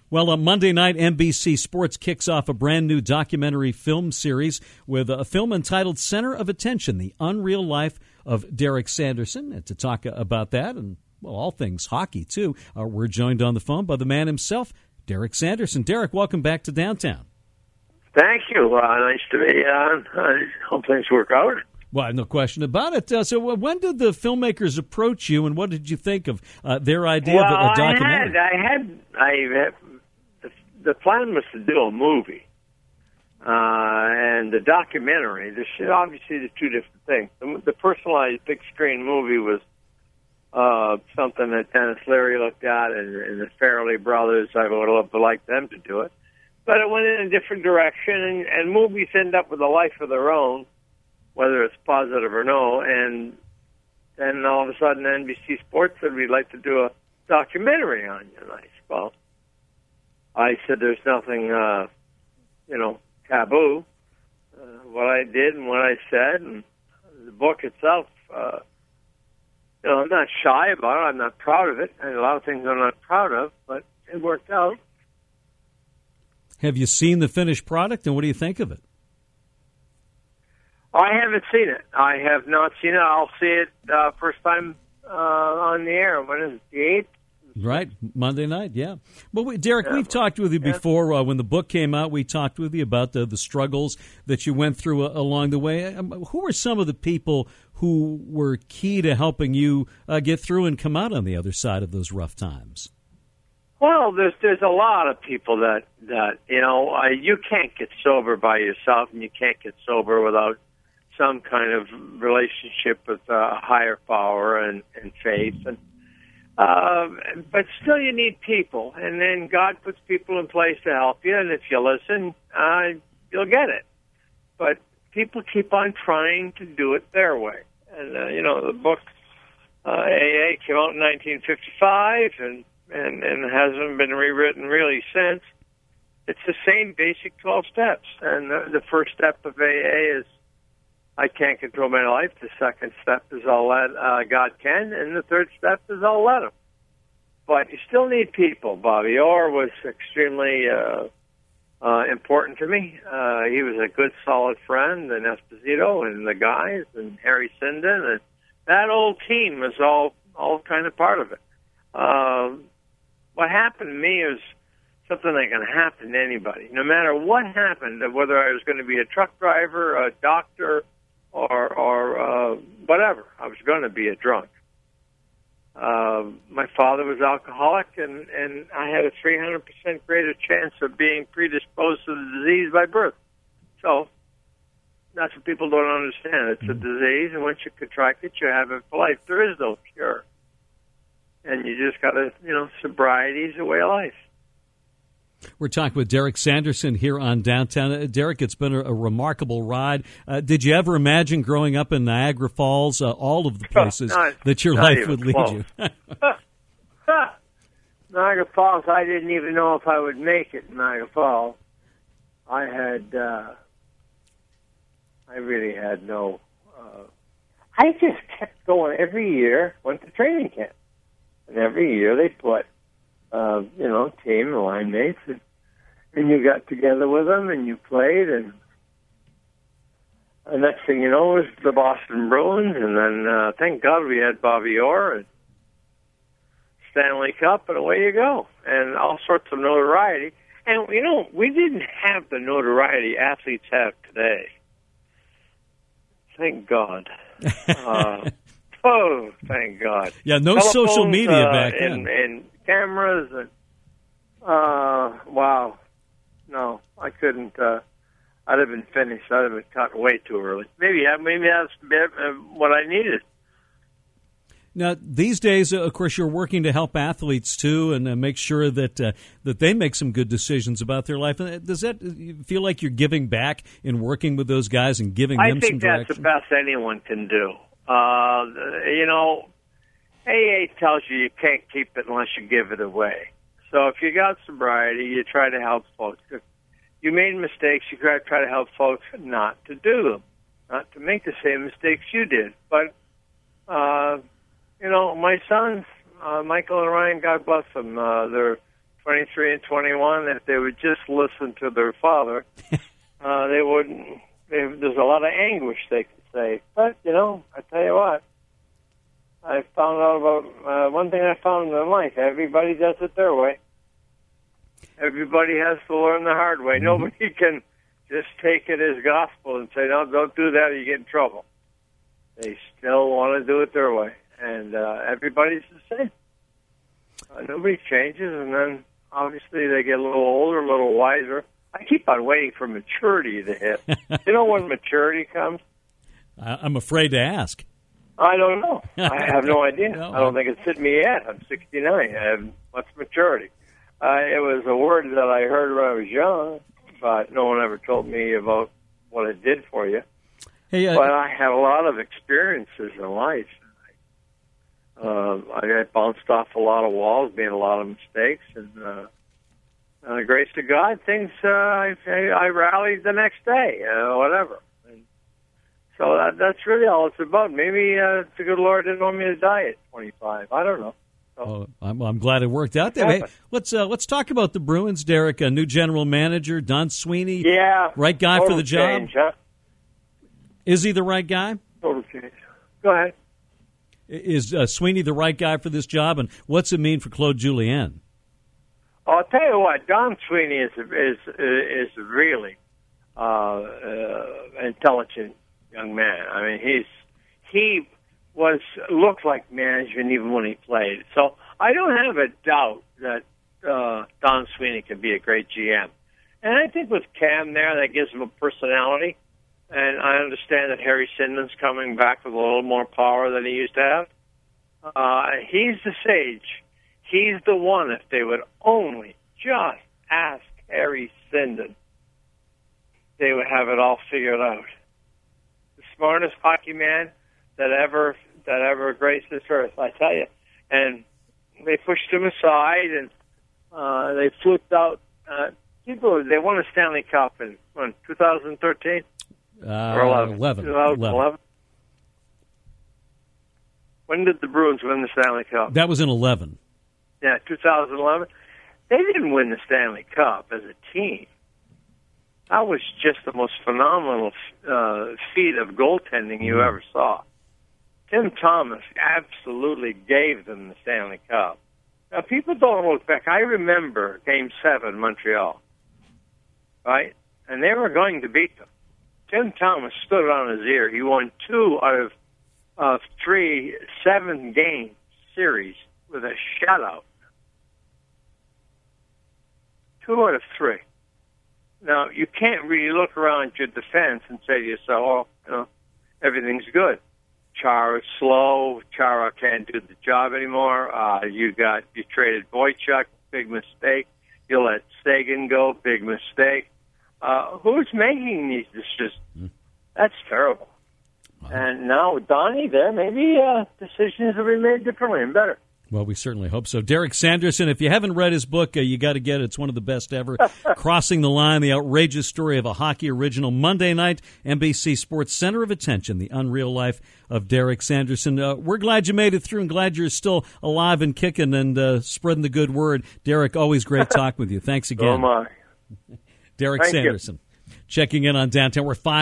Well, on Monday night, NBC Sports kicks off a brand new documentary film series with a film entitled Center of Attention, The Unreal Life of Derek Sanderson. And to talk about that and, well, all things hockey, too, we're joined on the phone by the man himself, Derek Sanderson. Derek, welcome back to Downtown. Thank you. Nice to be on. I hope things work out. Well, no question about it. So when did the filmmakers approach you, and what did you think of their idea of a documentary? The plan was to do a movie, and the documentary. There's obviously the two different things. The personalized big screen movie was something that Dennis Leary looked at, and the Farrelly brothers. I would have liked them to do it, but it went in a different direction. And movies end up with a life of their own, whether it's positive or no. And then all of a sudden, NBC Sports said we'd like to do a documentary on you. And I said, well, I said there's nothing, taboo. What I did and what I said, and the book itself, I'm not shy about it. I'm not proud of it. And a lot of things I'm not proud of, but it worked out. Have you seen the finished product, and what do you think of it? I haven't seen it. I have not seen it. I'll see it first time on the air. When is it, the 8th? Right, Monday night, yeah. Well, Derek, we've talked with you before. When the book came out, we talked with you about the struggles that you went through along the way. Who are some of the people who were key to helping you get through and come out on the other side of those rough times? Well, there's a lot of people that you can't get sober by yourself, and you can't get sober without some kind of relationship with a higher power and faith. And but still, you need people, and then God puts people in place to help you, and if you listen, you'll get it. But people keep on trying to do it their way. And, the book, AA, came out in 1955, and hasn't been rewritten really since. It's the same basic 12 steps, and the first step of AA is I can't control my life. The second step is I'll let God can, and the third step is I'll let Him. But you still need people. Bobby Orr was extremely important to me. He was a good, solid friend, and Esposito and the guys, and Harry Sinden, and that old team was all kind of part of it. What happened to me is something that can happen to anybody. No matter what happened, whether I was going to be a truck driver, a doctor, or whatever, I was going to be a drunk. My father was alcoholic, and I had a 300% greater chance of being predisposed to the disease by birth. So that's what people don't understand. It's a disease, and once you contract it, you have it for life. There is no cure. And you just got to, sobriety is a way of life. We're talking with Derek Sanderson here on Downtown. Derek, it's been a remarkable ride. Did you ever imagine growing up in Niagara Falls, all of the places that your life would lead you? Niagara Falls, I didn't even know if I would make it in Niagara Falls. I really had no... I just kept going every year, went to training camp. And every year they put, team, line mates, and you got together with them and you played, and the next thing you know was the Boston Bruins, and then thank God we had Bobby Orr and Stanley Cup, and away you go, and all sorts of notoriety. And, we didn't have the notoriety athletes have today. Thank God. Oh, thank God. Yeah, no Telephones, social media back then. And cameras. And, wow. No, I couldn't. I'd have been finished. I'd have been cut way too early. Maybe that's what I needed. Now, these days, of course, you're working to help athletes, too, and make sure that that they make some good decisions about their life. Does that feel like you're giving back in working with those guys and giving them some direction? I think that's the best anyone can do. AA tells you can't keep it unless you give it away. So if you got sobriety, you try to help folks. If you made mistakes, you try to help folks not to do them, not to make the same mistakes you did. But, my sons, Michael and Ryan, God bless them, they're 23 and 21, if they would just listen to their father, they wouldn't. There's a lot of anguish they could say. But, I tell you what, I found out about one thing I found in life. Everybody does it their way. Everybody has to learn the hard way. Mm-hmm. Nobody can just take it as gospel and say, no, don't do that or you get in trouble. They still want to do it their way. And everybody's the same. Nobody changes, and then obviously they get a little older, a little wiser. I keep on waiting for maturity to hit. You know when maturity comes? I'm afraid to ask. I don't know. I have no idea. No, I don't think it's hit me yet. I'm 69. What's maturity? It was a word that I heard when I was young, but no one ever told me about what it did for you. Hey, but I had a lot of experiences in life. I got bounced off a lot of walls, made a lot of mistakes, and on the grace of God, things I rallied the next day, whatever. And so that's really all it's about. Maybe the good Lord didn't want me to die at 25. I don't know. So, I'm glad it worked out that way. Let's talk about the Bruins, Derek. A new general manager, Don Sweeney. Yeah, right guy for the job. Change, huh? Is he the right guy? Total change. Go ahead. Is Sweeney the right guy for this job, and what's it mean for Claude Julien? I'll tell you what, Don Sweeney is really intelligent young man. I mean, he looked like management even when he played. So I don't have a doubt that Don Sweeney can be a great GM. And I think with Cam there, that gives him a personality. And I understand that Harry Sinden's coming back with a little more power than he used to have. He's the sage. He's the one, if they would only just ask Harry Sinden, they would have it all figured out. The smartest hockey man that ever graced this earth, I tell you. And they pushed him aside, and they fluked out. They won a Stanley Cup in 2013? Or 11. 2011. When did the Bruins win the Stanley Cup? That was in 11. Yeah, 2011. They didn't win the Stanley Cup as a team. That was just the most phenomenal feat of goaltending you ever saw. Tim Thomas absolutely gave them the Stanley Cup. Now, people don't look back. I remember Game 7, Montreal, right? And they were going to beat them. Tim Thomas stood on his ear. He won 2 out of 3 7-game series with a shutout. 2 out of 3. Now, you can't really look around your defense and say to yourself, everything's good. Chara's slow. Chara can't do the job anymore. You traded Boychuk, big mistake. You let Sagan go, big mistake. Who's making these decisions? That's terrible. Wow. And now with Donnie there, maybe decisions will be made differently and better. Well, we certainly hope so. Derek Sanderson, if you haven't read his book, you got to get it. It's one of the best ever. Crossing the Line, the outrageous story of a hockey original. Monday night, NBC Sports Center of Attention, the unreal life of Derek Sanderson. We're glad you made it through and glad you're still alive and kicking and spreading the good word. Derek, always great talk with you. Thanks again. Oh, my. Derek Sanderson, checking in on Downtown. We're 5